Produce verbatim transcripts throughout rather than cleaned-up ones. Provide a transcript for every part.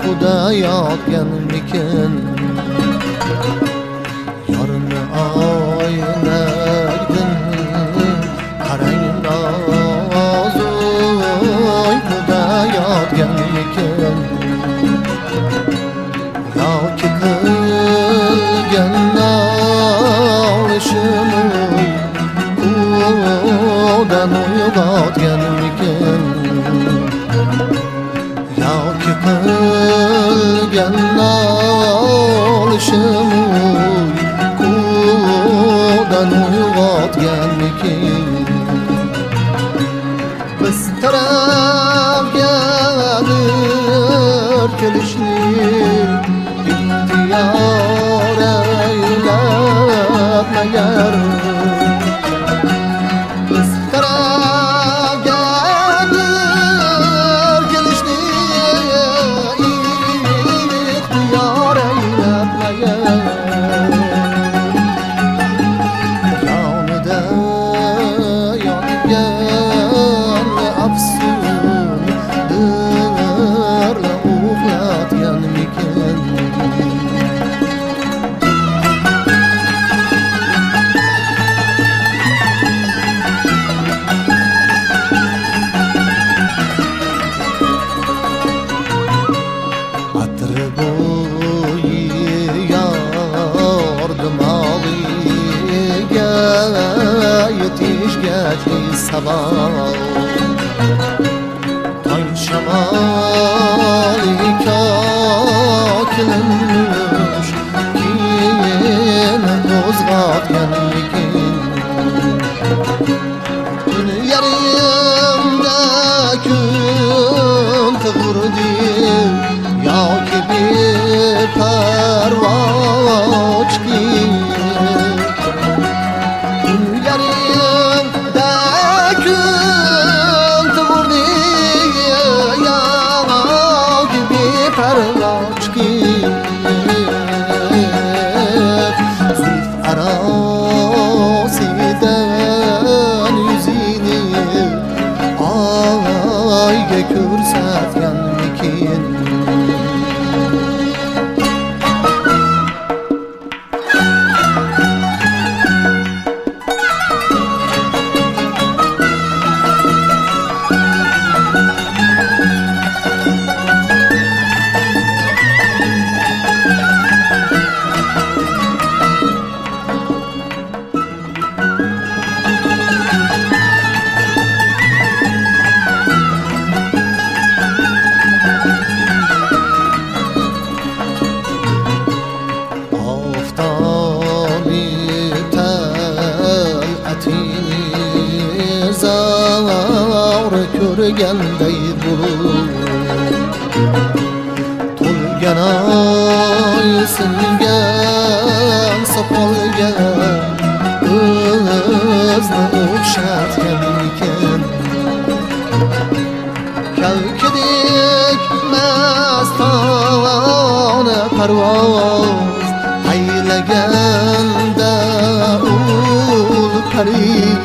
uyquda yotganmikin? Yorni oynakdin qarang noz, uyquda yotganmikin? Yoki qilgan nolishim uyqudan uyg'otganmikin? Yoki qilgan nolishim uyqudan uyg'otganmikin? Biz tarafgadir kelishni ixtiyor aylatmagar. Biz tarafgadir kelishni ixtiyor aylatmagar. Yonida yongan afsun dirla uxlatganmikin? Atri bo'yi yordim og'iyga yetishgach sabah, tong shamoli kokilinmush keyin qo'zg'otganmikin? Tun yarimda kun tug'urdi yoki beparvo chiqib? Tun yarimda kun tug'urdi yoki beparvo chiqib? Zulf arosidan yuzini oyga ko'rsatganmikin? Ko'rganday bo'lib to'lgan oy singan sopolga o'zni o'xshatganmikin? Kalkidek mastona parvoz aylaganda ul parir,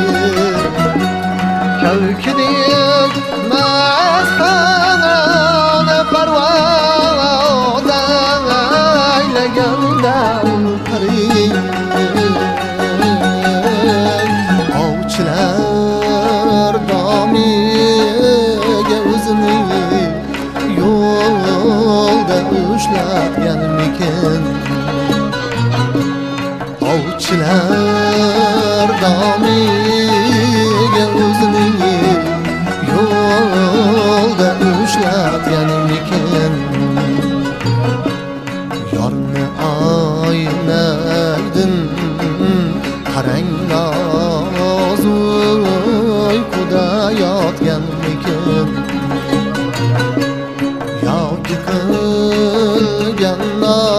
kalkidek mastona parvoz aylaganda ul parir. Ovchilar domiga o'zini yo'lda ushlatganmikin? Ovchilar domiga o'zini yo'lda ushlatganmikin? Yorni oynakdin qarang noz, uyquda yotganmikin? Yoki qilgan